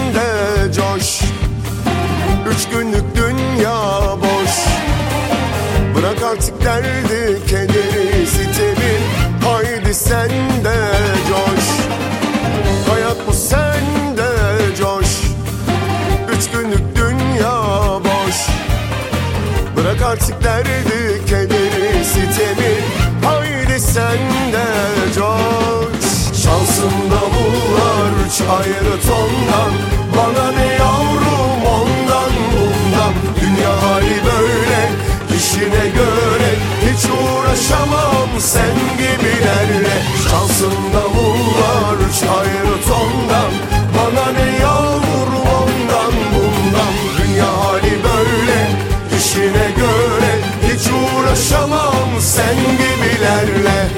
sende coş. 3 günlük dünya boş. Bırak artık derdi, kederi, sitemi. Haydi sen de coş. Hayat bu, sen de coş. 3 günlük dünya boş. Bırak artık derdi, kederi, sitemi. Haydi sen de coş. Şansın davullar 3 ayrı tondan. Bana ne yavrum ondan bundan. Dünya hali böyle, işine göre. Hiç uğraşamam sen gibilerle. Şansın davullar 3 ayrı tondan. Bana ne yavrum ondan bundan. Dünya hali böyle, işine göre. Hiç uğraşamam sen gibilerle.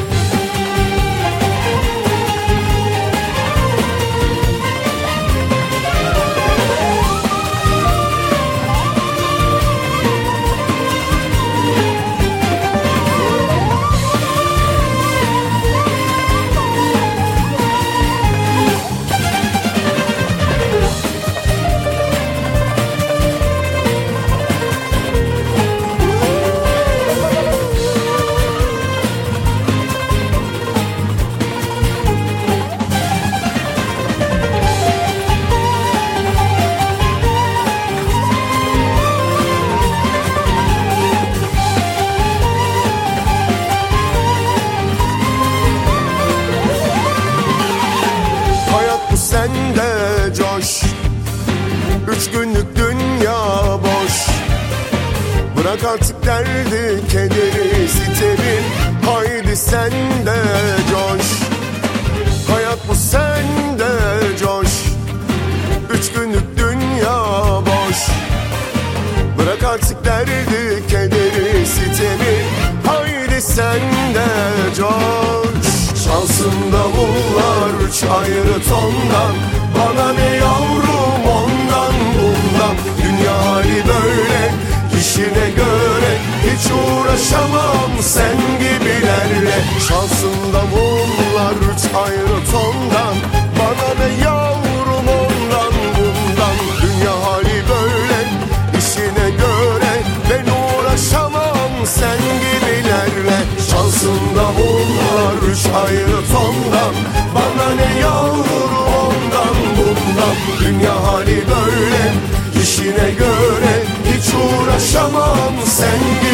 Sende coş. 3 günlük dünya boş. Bırak artık derdi, kederi, sitemi. Haydi sen de coş. Hayat bu, sende coş. 3 günlük dünya boş. Bırak artık derdi, kederi, sitemi. Haydi sen de coş. Şansın davullar 3 ayrı tondan. Bana ne yavrum ondan bundan. Dünya hali böyle, işine göre. Hiç uğraşamam sen gibilerle. Şansın davullar 3 ayrı tondan. Bana ne yavrum ondan bundan. Dünya hali böyle, işine göre. Ben uğraşamam sen gibilerle. Şansın davullar 3 ayrı tondan. Bana ne yavrum ondan bundan. Dünya hali böyle, işine göre. Hiç uğraşamam sen